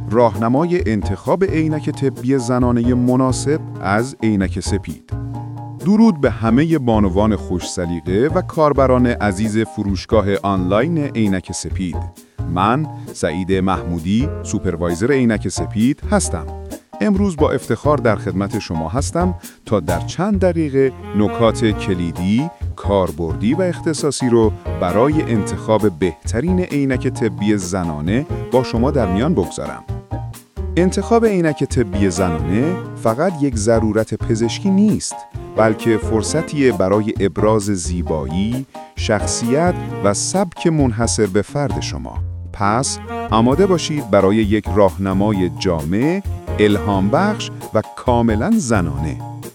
راهنمای انتخاب عینک طبی زنانه مناسب از عینک سپید. درود به همه بانوان خوش سلیقه و کاربران عزیز فروشگاه آنلاین عینک سپید. من سعید محمودی، سوپروایزر عینک سپید هستم. امروز با افتخار در خدمت شما هستم تا در چند دقیقه نکات کلیدی، کاربردی و اختصاصی رو برای انتخاب بهترین عینک طبی زنانه با شما در میان بگذارم. انتخاب عینک طبی زنانه فقط یک ضرورت پزشکی نیست، بلکه فرصتیه برای ابراز زیبایی، شخصیت و سبک منحصر به فرد شما. پس آماده باشید برای یک راهنمای جامع، الهام بخش و کاملاً زنانه.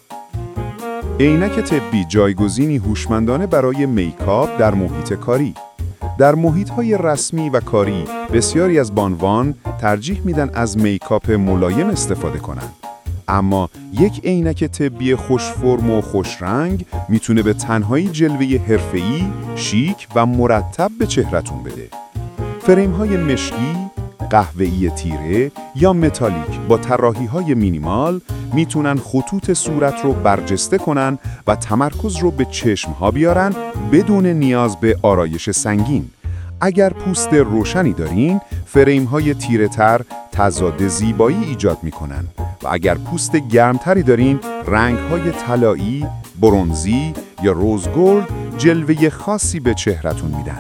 عینک طبی جایگزینی هوشمندانه برای میکاپ در محیط کاری. در محیط‌های رسمی و کاری بسیاری از بانوان ترجیح میدن از میکاپ ملایم استفاده کنند. اما یک عینک طبی خوش فرم و خوش رنگ میتونه به تنهایی جلوه حرفه‌ای، شیک و مرتب به چهره‌تون بده. فریم‌های مشکی، قهوه‌ای تیره یا متالیک با طراحی‌های مینیمال میتونن خطوط صورت رو برجسته کنن و تمرکز رو به چشم‌ها بیارن بدون نیاز به آرایش سنگین. اگر پوست روشنی دارین، فریم‌های تیره‌تر تضاد زیبایی ایجاد میکنن و اگر پوست گرمتری دارین، رنگ‌های طلایی، برنزی یا روز گلد جلوه خاصی به چهره‌تون میدن.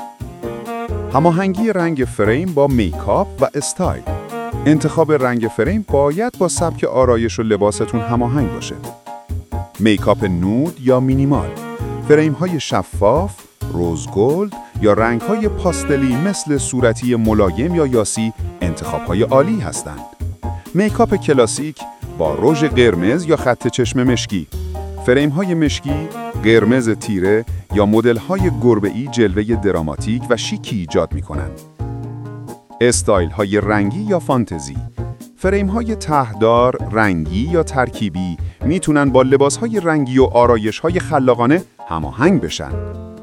هماهنگی رنگ فریم با میکاپ و استایل. انتخاب رنگ فریم باید با سبک آرایش و لباستون هماهنگ باشه. میکاپ نود یا مینیمال، فریم‌های شفاف، روز گلد یا رنگ‌های پاستلی مثل صورتی ملایم یا یاسی انتخاب‌های عالی هستند. میکاپ کلاسیک با رژ قرمز یا خط چشم مشکی، فریم‌های مشکی، قرمز تیره یا مدل‌های گربه‌ای جلوه دراماتیک و شیکی ایجاد می‌کنند. استایل‌های رنگی یا فانتزی، فریم‌های ته‌دار، رنگی یا ترکیبی میتونن با لباس‌های رنگی و آرایش‌های خلاقانه هماهنگ بشن.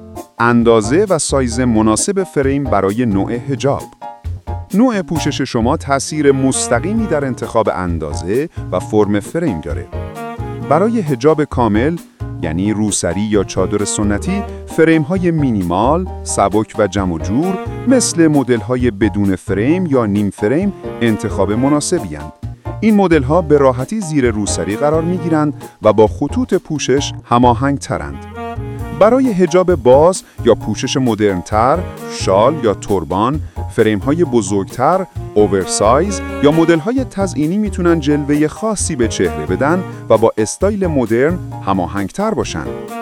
اندازه و سایز مناسب فریم برای نوع حجاب. نوع پوشش شما تأثیر مستقیمی در انتخاب اندازه و فرم فریم داره. برای حجاب کامل، یعنی روسری یا چادر سنتی، فریم‌های مینیمال، سبک و جمع و جور مثل مدل‌های بدون فریم یا نیم فریم انتخاب مناسبی هستند. این مدل‌ها به راحتی زیر روسری قرار می‌گیرند و با خطوط پوشش هماهنگ ترند. برای حجاب باز یا پوشش مدرن‌تر، شال یا تربان، فریم‌های بزرگتر، اوورسایز یا مدل‌های تزئینی میتونن جلوه خاصی به چهره بدن و با استایل مدرن هماهنگ‌تر باشن.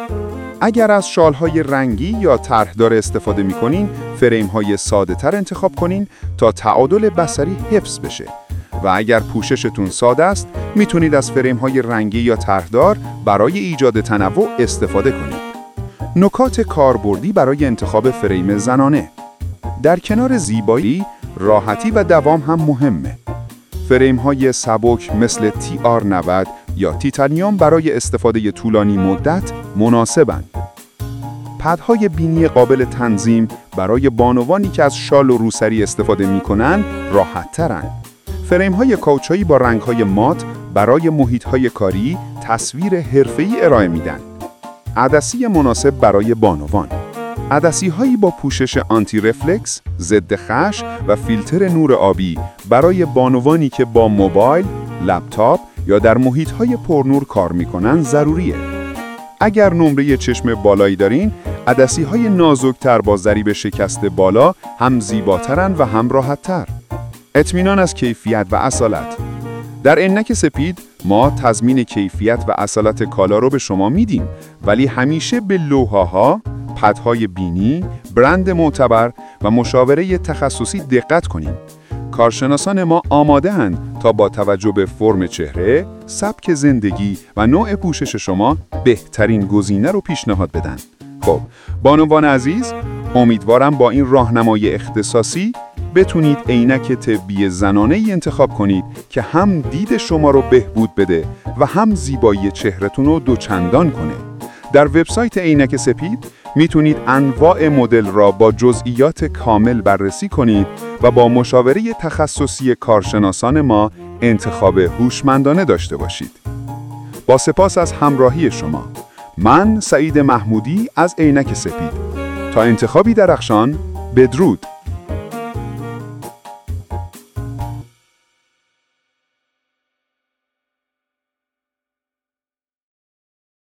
اگر از شال‌های رنگی یا طرحدار استفاده می‌کنین، فریم‌های ساده‌تر انتخاب کنین تا تعادل بصری حفظ بشه. و اگر پوششتون ساده است، میتونید از فریم‌های رنگی یا طرحدار برای ایجاد تنوع استفاده کنید. نکات کاربردی برای انتخاب فریم زنانه. در کنار زیبایی، راحتی و دوام هم مهمه. فریم‌های سبک مثل TR90 یا تیتانیوم برای استفاده طولانی مدت مناسبند. پدهای بینی قابل تنظیم برای بانوانی که از شال و روسری استفاده می‌کنند راحت‌ترند. فریم‌های کاوچویی با رنگ‌های مات برای محیط‌های کاری تصویر حرفه‌ای ارائه میدن. عدسی مناسب برای بانوان. عدسی‌هایی با پوشش آنتی رفلکس، ضد خش و فیلتر نور آبی برای بانوانی که با موبایل، لپتاپ یا در محیط‌های پرنور کار می‌کنن ضروریه. اگر نمره چشم بالایی دارین، عدسی‌های نازک‌تر با ضریب شکست بالا هم زیباترن و هم راحت‌تر. اطمینان از کیفیت و اصالت. در عینک سپید ما تضمین کیفیت و اصالت کالا رو به شما میدیم، ولی همیشه به لوحه‌ها، پدهای بینی، برند معتبر و مشاوره تخصصی دقت کنید. کارشناسان ما آماده اند تا با توجه به فرم چهره، سبک زندگی و نوع پوشش شما بهترین گزینه رو پیشنهاد بدن. خب، بانوان عزیز، امیدوارم با این راهنمای اختصاصی بتونید عینک طبی زنانه‌ای انتخاب کنید که هم دید شما رو بهبود بده و هم زیبایی چهره‌تون رو دوچندان کنه. در وبسایت عینک سپید میتونید انواع مدل را با جزئیات کامل بررسی کنید و با مشاوره تخصصی کارشناسان ما انتخاب هوشمندانه داشته باشید. با سپاس از همراهی شما. من سعید محمودی از عینک سپید. تا انتخابی درخشان، بدرود.